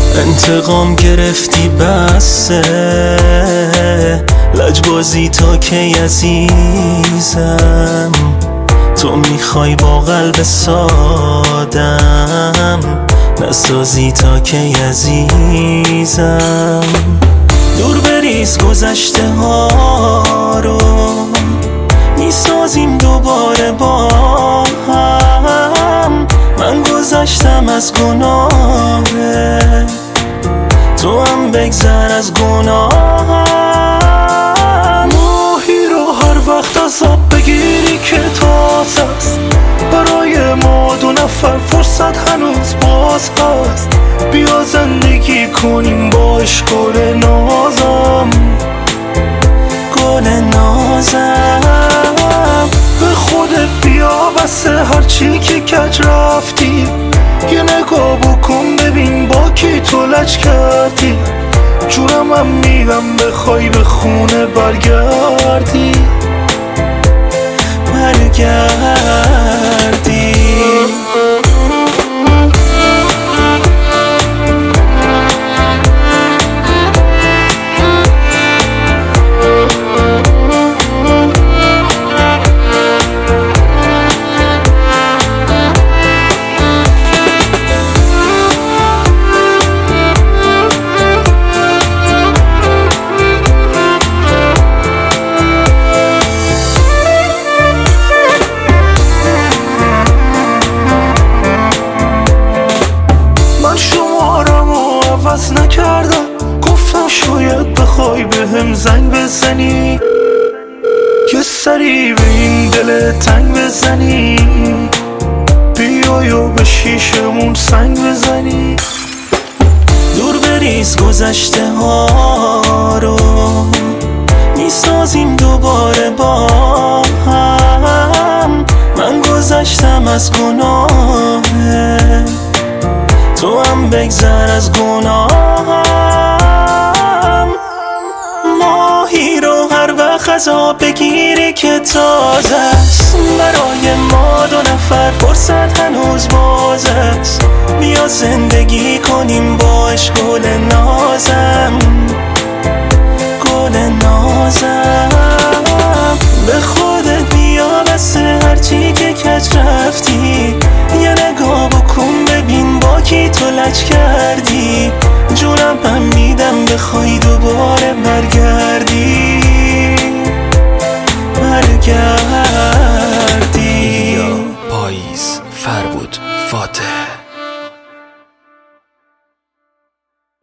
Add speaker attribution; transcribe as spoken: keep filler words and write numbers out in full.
Speaker 1: انتقام گرفتی بسه لجبازی تا کی عزیزم؟ تو میخوای با قلب سادم نسازی تا کی عزیزم؟ دور بریز گذشته ها رو میسازیم دوباره با هم. من گذشتم از گناه تو هم بگذر از گناهم.
Speaker 2: ماهی رو هر وقت از آب بگیری که تازه است، برای ما دو نفر فرصت هنوز باز هست. بیا زندگی کنیم با عشق گل نازم،
Speaker 1: گل نازم.
Speaker 2: به خودت بیا بسه هرچی که کج رفتی، یه نگاه بکن ببین با کی تو لج کردی. جونم هم میدم بخوای به خونه برگردی
Speaker 1: برگردی.
Speaker 2: عوض نکردم، گفتم شاید بخوای به هم زنگ بزنی، یه سری به این دل تنگ بزنی، بیای و به شیشمون سنگ بزنی.
Speaker 1: دور بریز گذشته ها رو میسازیم دوباره با هم. من گذشتم از گناه تو هم بگذر از گناهم. ماهی رو هر وقت از آب بگیری که تازه است، برای ما دو نفر فرصت هنوز باز است. بیا زندگی کنیم با عشق گل نازم، گل نازم. به خودت بیا بسه هرچی که کج رفتی، یه نگاه بکن ببین با کی تو لج کردی. جونم هم میدم بخوای دوباره برگردی برگردی.